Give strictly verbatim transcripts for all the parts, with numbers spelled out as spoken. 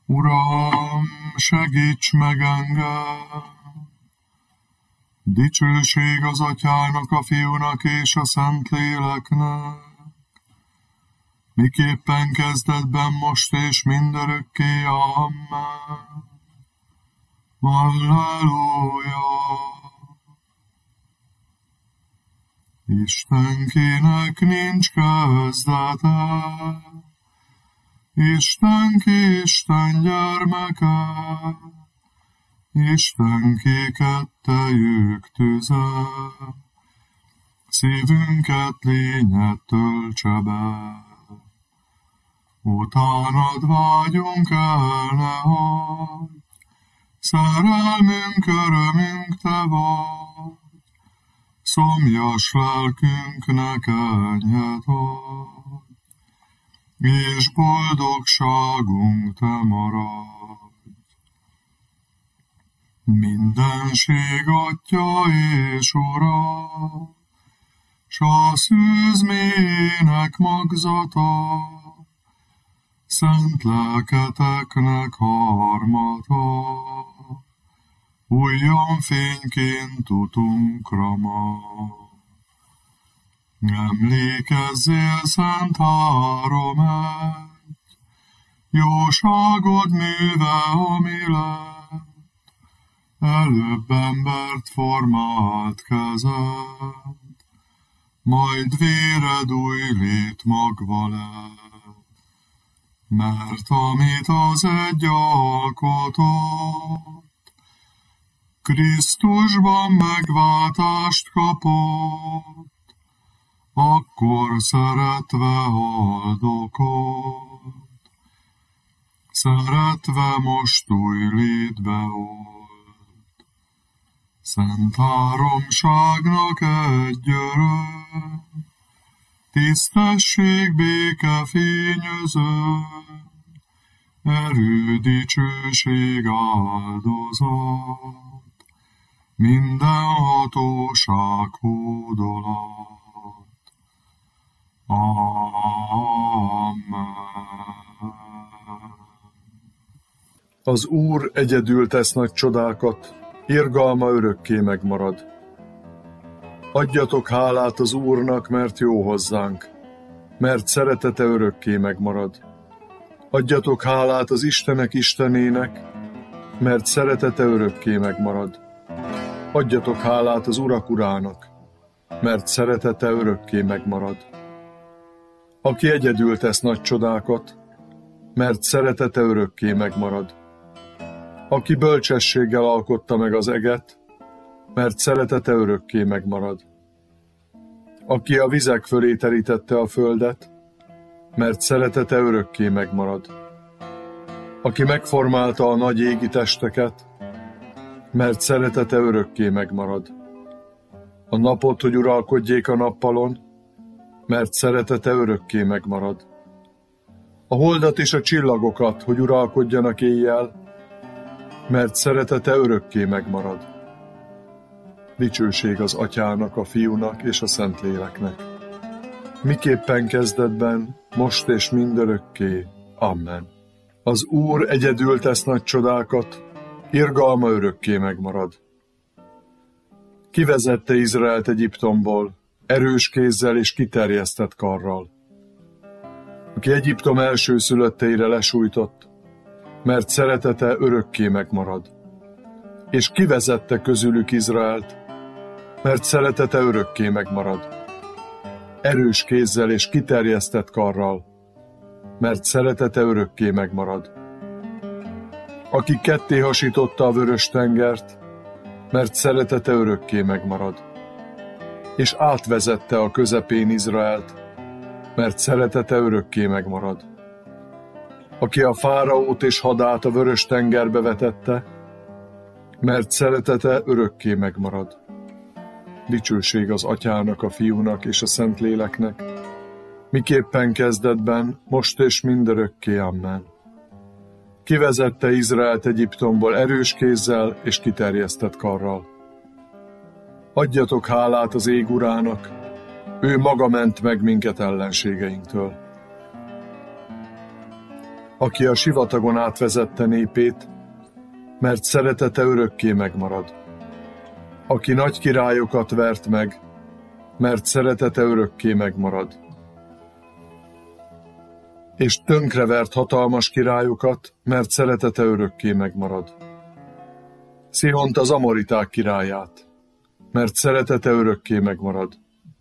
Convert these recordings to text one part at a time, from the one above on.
Uram, segíts meg engem! Dicsőség az Atyának, a Fiúnak és a Szentléleknek, miképpen kezdetben, most és mindörökké, amen. Halleluja! Istenkinek nincs kezdete, Istenki Isten gyermeke, Istenki kettejük tüze, szívünket lényet töltse be. Utánad vágyunk el, ne hagyj, szerelmünk, örömünk te vagy, szomjas lelkünknek enyhet adj, és boldogságunk te maradj. Mindenség Atya és Ura, s a szűzmének magzata, szent lelketeknek harmata, újjon fényként utunkra majd. Emlékezzél, Szent Három egy, jóságod műve, ami lett, előbb embert formált kezed, majd véred új lét magva lett. Mert amit az egy alkotott, Krisztusban megváltást kapott, akkor szeretve haldokolt, szeretve most új létbe old. Szent Háromságnak egy öröm, tisztesség, béke fényöző, erő, dicsőség, áldozat, minden hatóság hódolat. Amen. Az Úr egyedül tesz nagy csodákat, irgalma örökké megmarad. Adjatok hálát az Úrnak, mert jó hozzánk, mert szeretete örökké megmarad. Adjatok hálát az Istenek Istenének, mert szeretete örökké megmarad. Adjatok hálát az Urak Urának, mert szeretete örökké megmarad. Aki egyedül tesz nagy csodákat, mert szeretete örökké megmarad. Aki bölcsességgel alkotta meg az eget, mert szeretete örökké megmarad. Aki a vizek fölé terítette a földet, mert szeretete örökké megmarad. Aki megformálta a nagy égi testeket, mert szeretete örökké megmarad. A napot, hogy uralkodjék a nappalon, mert szeretete örökké megmarad. A holdat és a csillagokat, hogy uralkodjanak éjjel, mert szeretete örökké megmarad. Dicsőség az Atyának, a Fiúnak és a Szentléleknek, miképpen kezdetben, most és mindörökké. Amen. Az Úr egyedül tesz nagy csodákat, irgalma örökké megmarad. Kivezette Izraelt Egyiptomból, erős kézzel és kiterjesztett karral. Aki Egyiptom elsőszülötteire lesújtott, mert szeretete örökké megmarad. És kivezette közülük Izraelt, mert szeretete örökké megmarad. Erős kézzel és kiterjesztett karral, mert szeretete örökké megmarad. Aki ketté hasította a vörös tengert, mert szeretete örökké megmarad. És átvezette a közepén Izraelt, mert szeretete örökké megmarad. Aki a fáraót és hadát a vörös tengerbe vetette, mert szeretete örökké megmarad. Dicsőség az Atyának, a Fiúnak és a Szentléleknek, miképpen kezdetben, most és mindörökké. Amen. Kivezette Izraelt Egyiptomból erős kézzel és kiterjesztett karral. Adjatok hálát az ég Urának, ő maga ment meg minket ellenségeinktől. aki a sivatagon átvezette népét, mert szeretete örökké megmarad. Aki nagy királyokat vert meg, mert szeretete örökké megmarad. És tönkrevert hatalmas királyokat, mert szeretete örökké megmarad. Szihont az amoriták királyát, mert szeretete örökké megmarad.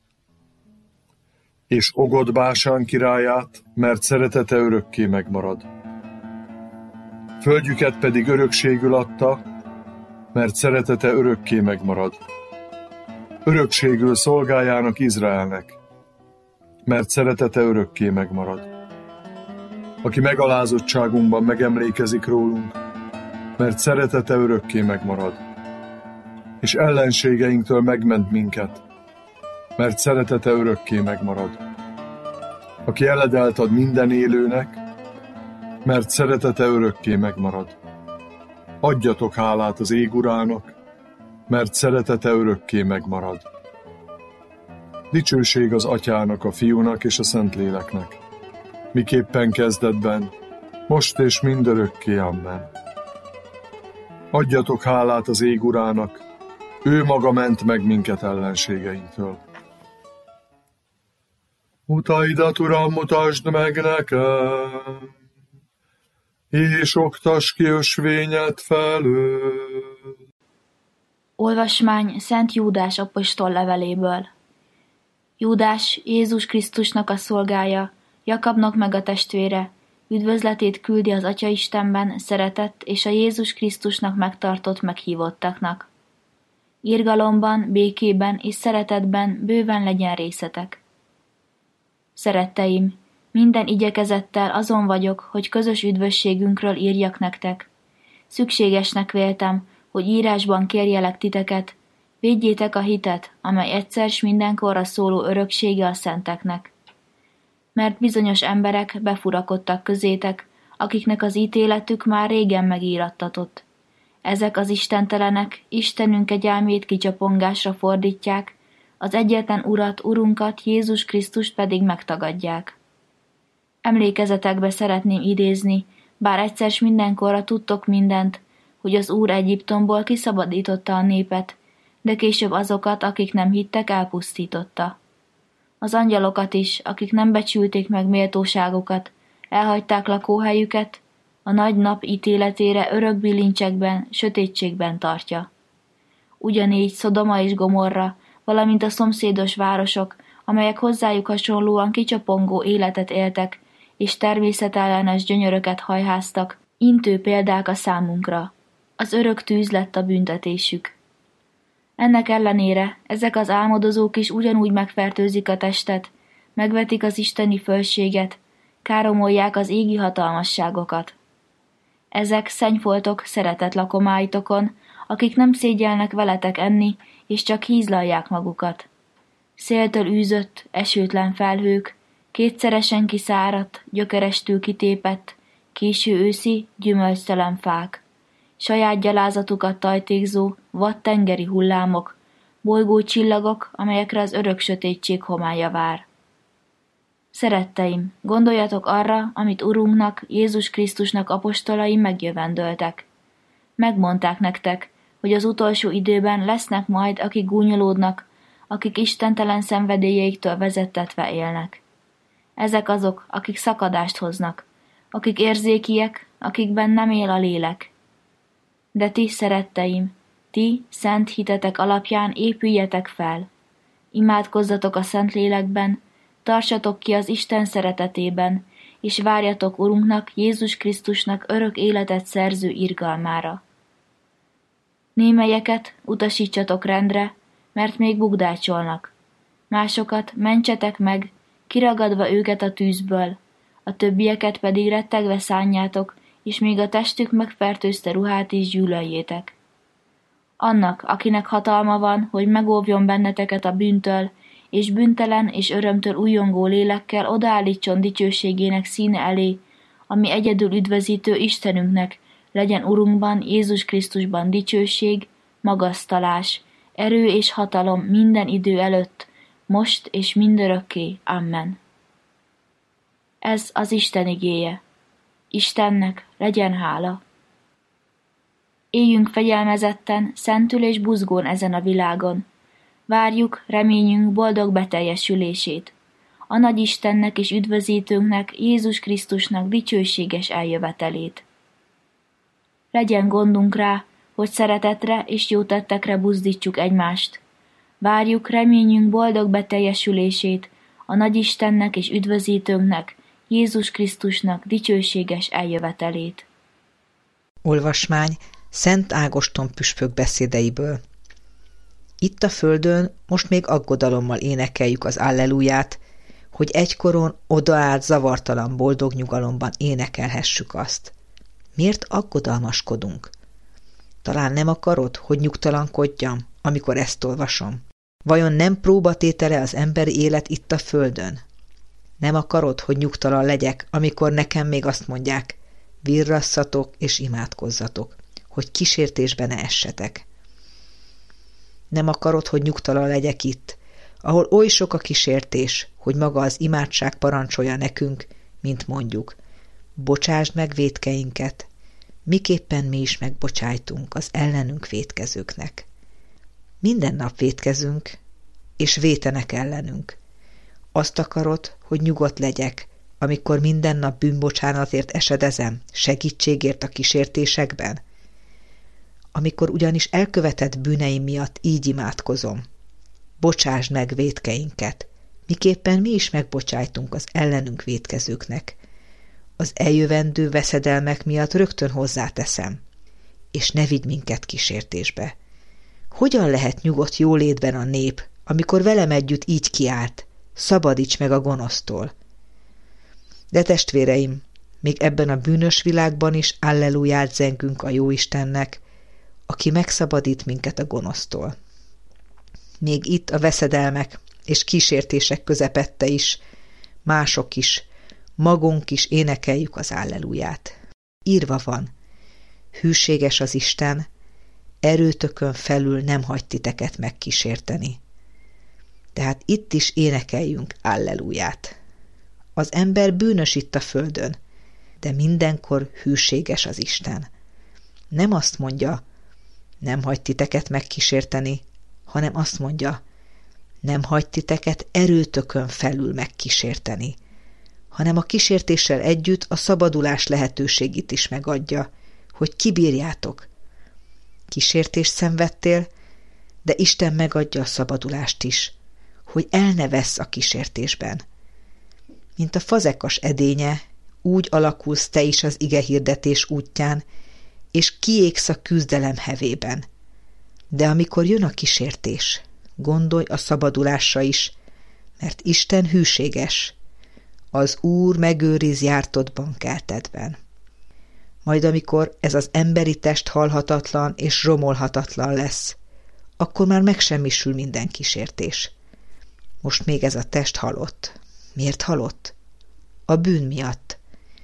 És Ogod Básán királyát, mert szeretete örökké megmarad. Földjüket pedig örökségül adta, mert szeretete örökké megmarad. Örökségül szolgájának Izraelnek, mert szeretete örökké megmarad. Aki megalázottságunkban megemlékezik rólunk, mert szeretete örökké megmarad. És ellenségeinktől megment minket, mert szeretete örökké megmarad. Aki eledelt ad minden élőnek, mert szeretete örökké megmarad. Adjatok hálát az ég Urának, mert szeretete örökké megmarad. Dicsőség az Atyának, a Fiúnak és a Szentléleknek, miképpen kezdetben, most és mindörökké, amen. Adjatok hálát az ég Urának, ő maga ment meg minket ellenségeinktől. Utaidat, Uram, mutasd meg nekem, és oktass ki ösvényed felől. Olvasmány Szent Júdás apostol leveléből. Júdás Jézus Krisztusnak a szolgája, Jakabnak meg a testvére, üdvözletét küldi az Atya Istenben szeretett és a Jézus Krisztusnak megtartott meghívottaknak. Irgalomban, békében és szeretetben bőven legyen részetek. Szeretteim, minden igyekezettel azon vagyok, hogy közös üdvösségünkről írjak nektek. Szükségesnek véltem, hogy írásban kérjelek titeket, védjétek a hitet, amely egyszer s mindenkorra szóló öröksége a szenteknek. Mert bizonyos emberek befurakodtak közétek, akiknek az ítéletük már régen megírattatott. Ezek az istentelenek Istenünk kegyelmét kicsapongásra fordítják, az egyetlen Urat, Urunkat, Jézus Krisztust pedig megtagadják. Emlékezetekbe szeretném idézni, bár egyszer s mindenkorra tudtok mindent, hogy az Úr Egyiptomból kiszabadította a népet, de később azokat, akik nem hittek, elpusztította. Az angyalokat is, akik nem becsülték meg méltóságokat, elhagyták lakóhelyüket, a nagy nap ítéletére örök bilincsekben, sötétségben tartja. Ugyanígy Szodoma és Gomorra, valamint a szomszédos városok, amelyek hozzájuk hasonlóan kicsapongó életet éltek, és természetellenes gyönyöröket hajháztak, intő példák a számunkra. Az örök tűz lett a büntetésük. Ennek ellenére ezek az álmodozók is ugyanúgy megfertőzik a testet, megvetik az isteni fölséget, káromolják az égi hatalmasságokat. Ezek szennyfoltok szeretett lakomáitokon, akik nem szégyelnek veletek enni, és csak hízlalják magukat. Széltől űzött, esőtlen felhők, kétszeresen kiszáradt, gyökerestül kitépett, késő őszi, gyümölcstelen fák. Saját gyalázatukat tajtékzó, vad tengeri hullámok, bolygó csillagok, amelyekre az örök sötétség homálya vár. Szeretteim, gondoljatok arra, amit Urunknak, Jézus Krisztusnak apostolai megjövendöltek. Megmondták nektek, hogy az utolsó időben lesznek majd, akik gúnyolódnak, akik istentelen szenvedélyeiktől vezettetve élnek. Ezek azok, akik szakadást hoznak, akik érzékiek, akikben nem él a lélek. De ti, szeretteim, ti, szent hitetek alapján épüljetek fel. Imádkozzatok a Szentlélekben, tartsatok ki az Isten szeretetében, és várjatok Urunknak, Jézus Krisztusnak örök életet szerző irgalmára. Némelyeket utasítsatok rendre, mert még bugdácsolnak. Másokat mentsetek meg, kiragadva őket a tűzből, a többieket pedig rettegve szánjátok, és még a testük megfertőzte ruhát is gyűlöljétek. Annak, akinek hatalma van, hogy megóvjon benneteket a bűntől, és bűntelen és örömtől újongó lélekkel odaállítson dicsőségének színe elé, ami egyedül üdvözítő Istenünknek, legyen Urunkban, Jézus Krisztusban dicsőség, magasztalás, erő és hatalom minden idő előtt, most és mindörökké. Amen. Ez az Isten igéje. Istennek legyen hála. Éljünk fegyelmezetten, szentül és buzgón ezen a világon. Várjuk, reményünk boldog beteljesülését. A nagy Istennek és üdvözítőnknek, Jézus Krisztusnak dicsőséges eljövetelét. Legyen gondunk rá, hogy szeretetre és jó tettekre buzdítsuk egymást. Várjuk, reményünk boldog beteljesülését, a nagy Istennek és üdvözítőnknek, Jézus Krisztusnak dicsőséges eljövetelét. Olvasmány Szent Ágoston püspök beszédeiből. Itt a földön most még aggodalommal énekeljük az alleluját, hogy egykoron odaállt zavartalan boldog nyugalomban énekelhessük azt. Miért aggodalmaskodunk? Talán nem akarod, hogy nyugtalankodjam, amikor ezt olvasom? Vajon nem próbatétele az emberi élet itt a földön? Nem akarod, hogy nyugtalan legyek, amikor nekem még azt mondják, virrasszatok és imádkozzatok, hogy kísértésbe ne essetek. Nem akarod, hogy nyugtalan legyek itt, ahol oly sok a kísértés, hogy maga az imádság parancsolja nekünk, mint mondjuk, bocsásd meg vétkeinket, miképpen mi is megbocsájtunk az ellenünk vétkezőknek. Minden nap vétkezünk, és vétenek ellenünk. Azt akarod, hogy nyugodt legyek, amikor minden nap bűnbocsánatért esedezem, segítségért a kísértésekben? Amikor ugyanis elkövetett bűneim miatt így imádkozom. Bocsásd meg vétkeinket, miképpen mi is megbocsájtunk az ellenünk vétkezőknek. Az eljövendő veszedelmek miatt rögtön hozzáteszem, és ne vigy minket kísértésbe. Hogyan lehet nyugodt jólétben a nép, amikor velem együtt így kiált, szabadíts meg a gonosztól? De testvéreim, még ebben a bűnös világban is alleluját zengünk a Jóistennek, aki megszabadít minket a gonosztól. Még itt a veszedelmek és kísértések közepette is, mások is, magunk is énekeljük az alleluját. Írva van, hűséges az Isten, erőtökön felül nem hagy titeket megkísérteni. Tehát itt is énekeljünk alleluját. Az ember bűnös itt a földön, de mindenkor hűséges az Isten. Nem azt mondja, nem hagy titeket megkísérteni, hanem azt mondja, nem hagy titeket erőtökön felül megkísérteni, hanem a kísértéssel együtt a szabadulás lehetőségét is megadja, hogy kibírjátok. Kísértést szenvedtél, de Isten megadja a szabadulást is, hogy el ne vessz a kísértésben. Mint a fazekas edénye, úgy alakulsz te is az igehirdetés útján, és kiégsz a küzdelem hevében. De amikor jön a kísértés, gondolj a szabadulásra is, mert Isten hűséges, az Úr megőriz jártodban keltedben. Majd amikor ez az emberi test halhatatlan és romolhatatlan lesz, akkor már megsemmisül minden kísértés. Most még ez a test halott. Miért halott? A bűn miatt.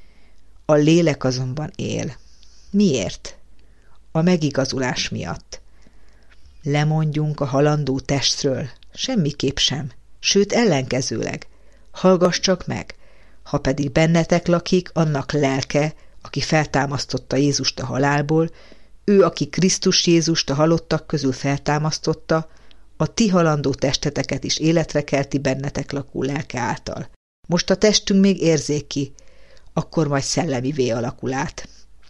A lélek azonban él. Miért? A megigazulás miatt. Lemondjunk a halandó testről? Semmiképp sem. Sőt, ellenkezőleg. Hallgass csak meg. Ha pedig bennetek lakik annak lelke, aki feltámasztotta Jézust a halálból, ő, aki Krisztus Jézust a halottak közül feltámasztotta, a ti halandó testeteket is életre kelti bennetek lakó lelke által. Most a testünk még érzéki, akkor majd szellemivé alakul át.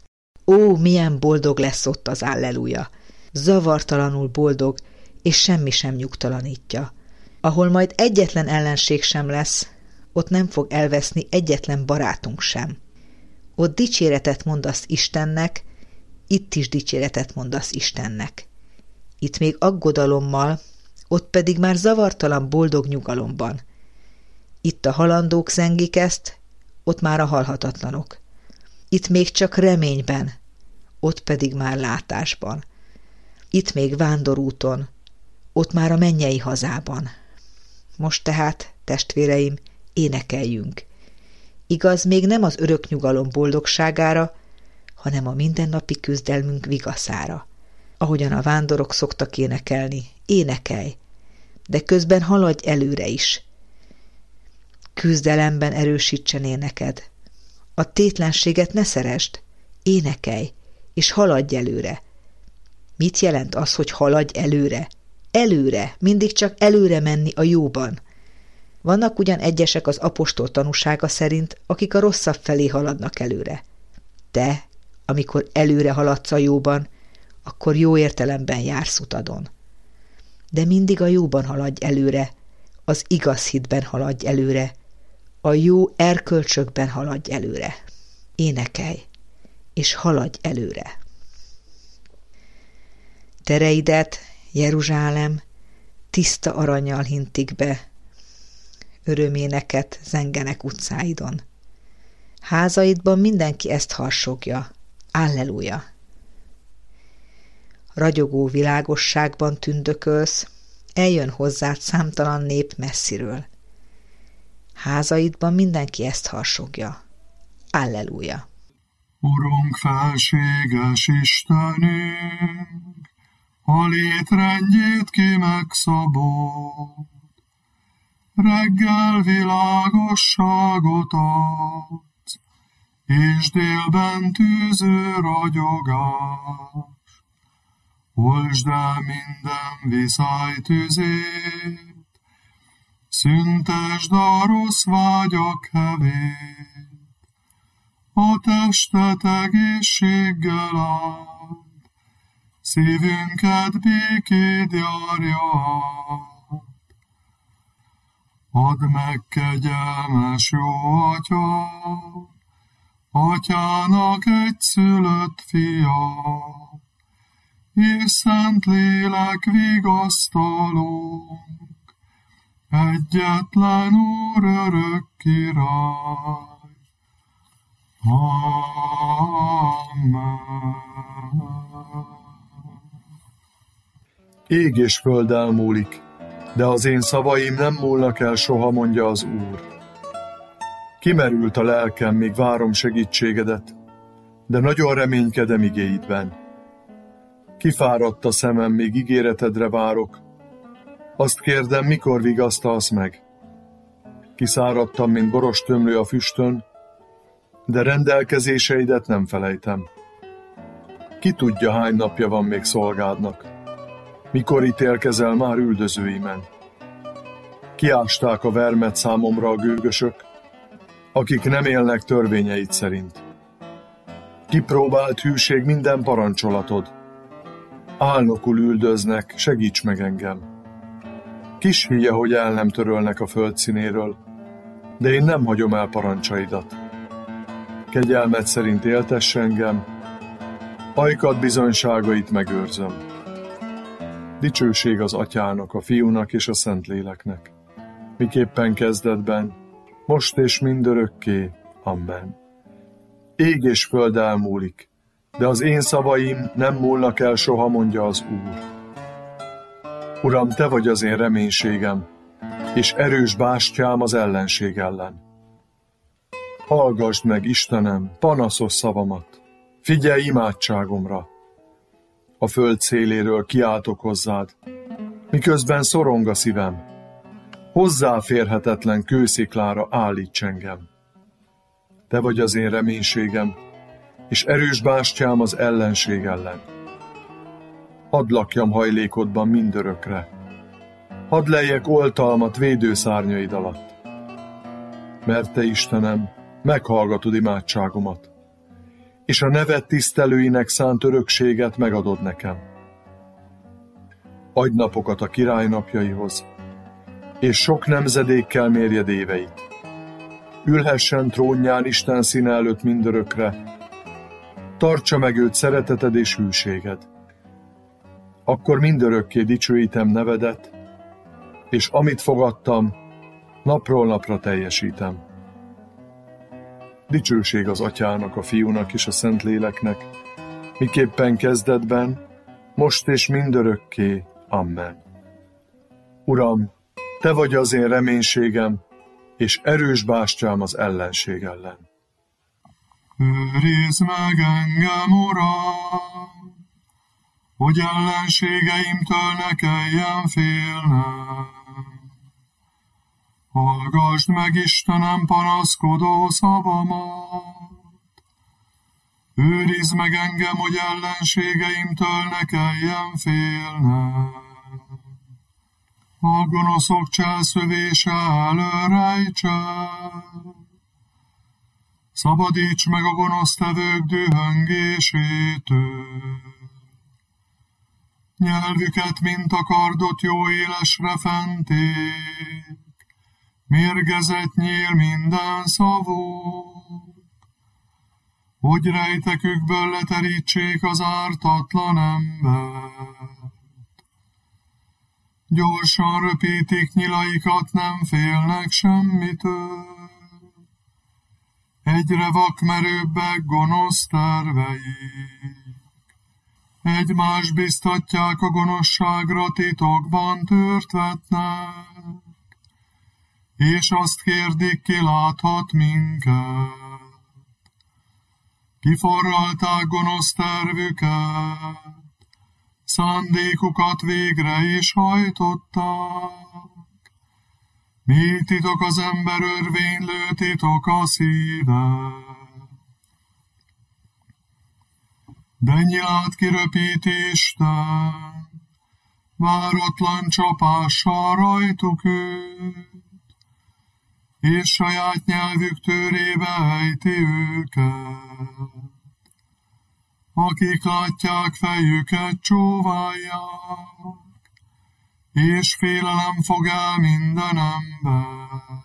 Ó, milyen boldog lesz ott az alleluja! Zavartalanul boldog, és semmi sem nyugtalanítja. Ahol majd egyetlen ellenség sem lesz, ott nem fog elveszni egyetlen barátunk sem. Ott dicséretet mondasz Istennek, itt is dicséretet mondasz Istennek. Itt még aggodalommal, ott pedig már zavartalan boldog nyugalomban. Itt a halandók zengik ezt, ott már a halhatatlanok. Itt még csak reményben, ott pedig már látásban. Itt még vándorúton, ott már a mennyei hazában. Most tehát, testvéreim, énekeljünk. Igaz, még nem az örök nyugalom boldogságára, hanem a mindennapi küzdelmünk vigaszára. Ahogyan a vándorok szoktak énekelni, énekelj, de közben haladj előre is. Küzdelemben erősítsen éneked. A tétlenséget ne szeresd, énekelj, és haladj előre. Mit jelent az, hogy haladj előre? Előre, mindig csak előre menni a jóban. Vannak ugyan egyesek az apostol tanúsága szerint, akik a rosszabb felé haladnak előre. Te, amikor előre haladsz a jóban, akkor jó értelemben jársz utadon. De mindig a jóban haladj előre, az igaz hitben haladj előre, a jó erkölcsökben haladj előre. Énekelj, és haladj előre. Tereidet, Jeruzsálem, tiszta arannyal hintik be, öröméneket zengenek utcáidon. Házaidban mindenki ezt harsogja, Alleluja! Ragyogó világosságban tündökölsz, eljön hozzád számtalan nép messziről. Házaidban mindenki ezt harsogja, Alleluja! Urunk, felséges Istenünk, a létrendjét ki megszabod, reggel világosságot adsz, és délben tűző ragyogás. Oltsd el minden viszály tüzét, szüntesd a rossz vágyak hevét, a testet egészséggel áld, szívünket békéd járja át. Add meg kegyelmes jó Atyám, Atyának egyszülött fia, és Szent Lélek vigasztalónk, egyetlen Úr örök király. Amen. Ég és föld elmúlik, de az én szavaim nem múlnak el soha, mondja az Úr. Kimerült a lelkem, míg várom segítségedet, de nagyon reménykedem igéidben. Kifáradt a szemem, még ígéretedre várok. Azt kérdem, mikor vigasztalsz meg? Kiszáradtam, mint boros tömlő a füstön, de rendelkezéseidet nem felejtem. Ki tudja, hány napja van még szolgádnak? Mikor ítélkezel már üldözőimen? Kiásták a vermet számomra a gőgösök, akik nem élnek törvényeid szerint. Kipróbált hűség minden parancsolatod. Álnokul üldöznek, segíts meg engem. Kis hülye, hogy el nem törölnek a föld színéről, de én nem hagyom el parancsaidat. Kegyelmed szerint éltess engem, ajkad bizonyságait megőrzöm. Dicsőség az Atyának, a Fiúnak és a Szentléleknek, miképpen kezdetben, most és mindörökké. Amen. Ég és föld elmúlik, de az én szavaim nem múlnak el soha, mondja az Úr. Uram, te vagy az én reménységem, és erős bástyám az ellenség ellen. Hallgasd meg, Istenem, panaszos szavamat, figyelj imádságomra. A föld széléről kiáltok hozzád, miközben szorong a szívem. Hozzáférhetetlen kősziklára állíts engem. Te vagy az én reménységem, és erős bástyám az ellenség ellen. Hadd lakjam hajlékodban mindörökre. Hadd lejjek oltalmat védőszárnyaid alatt. Mert te, Istenem, meghallgatod imádságomat, és a neved tisztelőinek szánt örökséget megadod nekem. Adj napokat a király napjaihoz, és sok nemzedékkel mérjed éveit. Ülhessen trónján Isten színe előtt mindörökre, tartsa meg őt szereteted és hűséged. Akkor mindörökké dicsőítem nevedet, és amit fogadtam, napról napra teljesítem. Dicsőség az Atyának, a Fiúnak és a Szentléleknek, miképpen kezdetben, most és mindörökké. Amen. Uram, te vagy az én reménységem, és erős bástyám az ellenség ellen. Őrizd meg engem, Uram, hogy ellenségeimtől ne kelljen félnem. Hallgasd meg, Istenem, panaszkodó szavamat. Őrizd meg engem, hogy ellenségeimtől ne kelljen félnem. A gonoszok cselszövése elől rejtsen. Szabadíts meg a gonosztevők dühöngésétől. Nyelvüket, mint a kardot, jó élesre fenték. Mérgezett nyíl minden szavuk. Hogy rejtekükből leterítsék az ártatlan embert. Gyorsan röpítik nyilaikat, nem félnek semmitől. Egyre vakmerőbbek gonosz terveik. Egymást biztatják a gonoszságra, titokban tört vetnek, és azt kérdik, ki láthat minket. Kiforralták gonosz tervüket, szándékukat végre is hajtották. Mi titok az ember örvénylő, titok a szíve. De nyilát kiröpíti Isten, váratlan csapással rajtuk őt, és saját nyelvük tőrébe ejti őket. Akik látják, fejüket csóválják, és félelem fog el minden embert.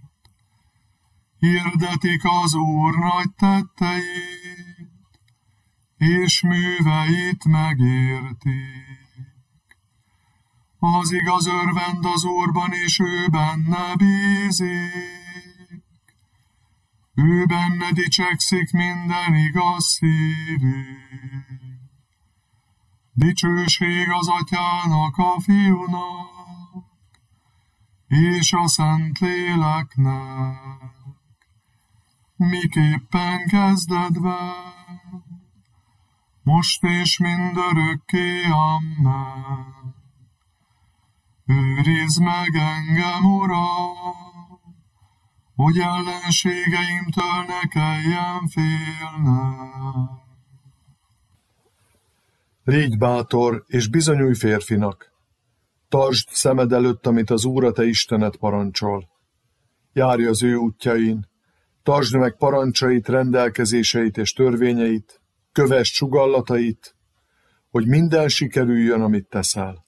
Hirdetik az Úr nagy tetteit, és műveit megértik. Az igaz örvend az Úrban, és ő benne bízik. Ő benne dicsekszik minden igaz szívű. Dicsőség az Atyának, a Fiúnak, és a Szentléleknek, miképpen kezdetben, most és mindörökké, amen. Őrizd meg engem, Uram, hogy ellenségeimtől ne kelljen félnem. Légy bátor, és bizonyulj férfinak. Tartsd szemed előtt, amit az Úr a te Istened parancsol. Járj az ő útjain, tartsd meg parancsait, rendelkezéseit és törvényeit, kövess sugallatait, hogy minden sikerüljön, amit teszel.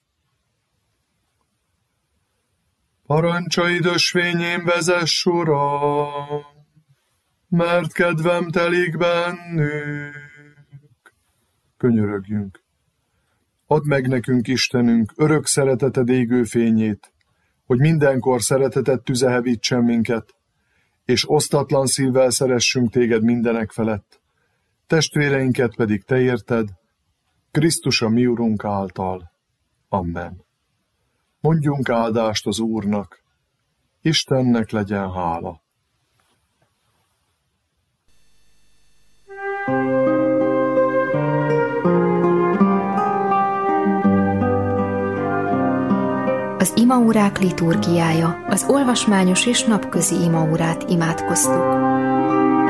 Parancsaid ösvényén vezess, Uram, mert kedvem telik bennük. Könyörögjünk. Add meg nekünk, Istenünk, örök szereteted égő fényét, hogy mindenkor szereteted tüze hevítsen minket, és osztatlan szívvel szeressünk téged mindenek felett, testvéreinket pedig te érted, Krisztus a mi Urunk által. Amen. Mondjunk áldást az Úrnak, Istennek legyen hála. Az imaórák liturgiája, az olvasmányos és napközi imaórát imádkoztuk.